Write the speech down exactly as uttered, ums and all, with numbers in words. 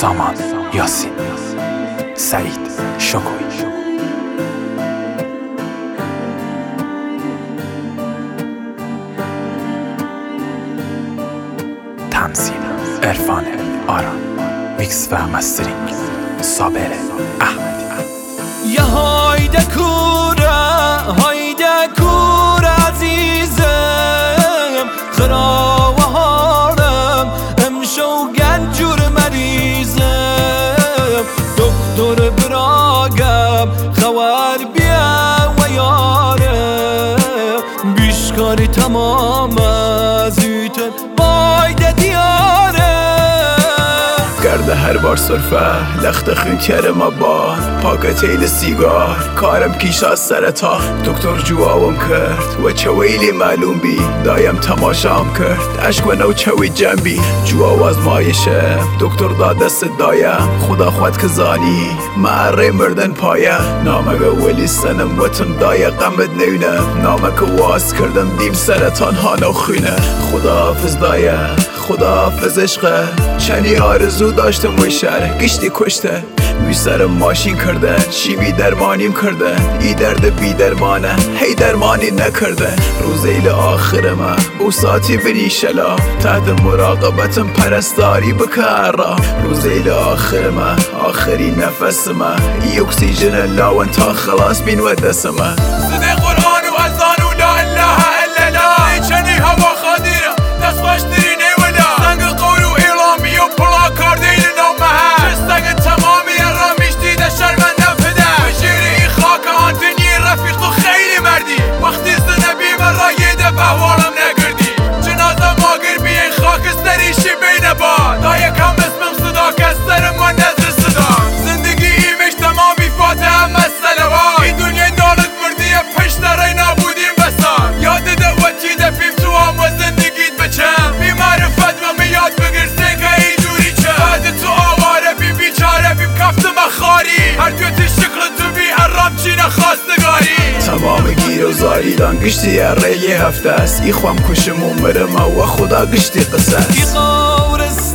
سامان یاسین، سعید شکوی. تمثیل عرفان آران، میکس و مسترینگ صابر احمدی. یا هایده کوره هایده کوره عزیزم، خرا و حالم امشو گنجور مریضم، دکتر براگم خوار بیا و یارم، بیشکاری تمام از ایتن بایده دیاره. کرده هر بار صرفه لخت خون کرم آباد، پاکت ایل سیگار کارم کیش از سرطان. دکتر جوابم کرد و چویلی معلوم بی، دایم تماشام کرد عشق و نو چوی جنبی. جواب از مایشه دکتر داد دست دایم، خدا خود که زانی معره مردن پایه. نامگه ولی سنم وطن دای قمت نونم، نامگه واز کردم دیم سرطان ها نو خونه. خدا حافظ دایه خدا حافظ عشقه، چنی آرزو داشتم و شهر گشتی کشته. وی سر ماشین کردن شیمی درمانیم کردن، ای درد بی درمانه هی درمانی نکردن. روزیل آخر من او ساعتی بری شلا، تحت مراقبتم پرستاری بکارا. روزیل آخر من آخری نفس من، ای اکسیژن لاون تا خلاص بین و دست من. صدای قرآن و اذان و لا اله الا الله، ای چنی هوا خادیره دست باش دری نیولا. سنگ قول و ایلامی و پلا کاردین نامه ها، جستگ تمامی رامیش دیده شرمنده پده. بشیری این خاک آنتنی رفیق تو خیلی مردی، وقتی زنبی من را یده به حوالم نگردی. جنازه ماگر بی این خاک استریشی بین باد، تا یکم اسمم صدا کستر من نظر صدا. زندگی ایمش تمامی فاتحه مسئله وای، این دنیا دارد مردیه پشت رای نابودیم بسان. یاد دوتی دفیم تو هم و زندگیت بچم، بی معرفت و میاد بگیر سنگه ای جوری چه. بعد تو آواره بی بیچاره بیم کفت مخاری، هر توتی شکل تو بی ارام چینه خواستگاری. تمام گیر و زاری دان گشتی اره یه هفته است، ای خوام کشمون برم و خدا گشتی قصه است.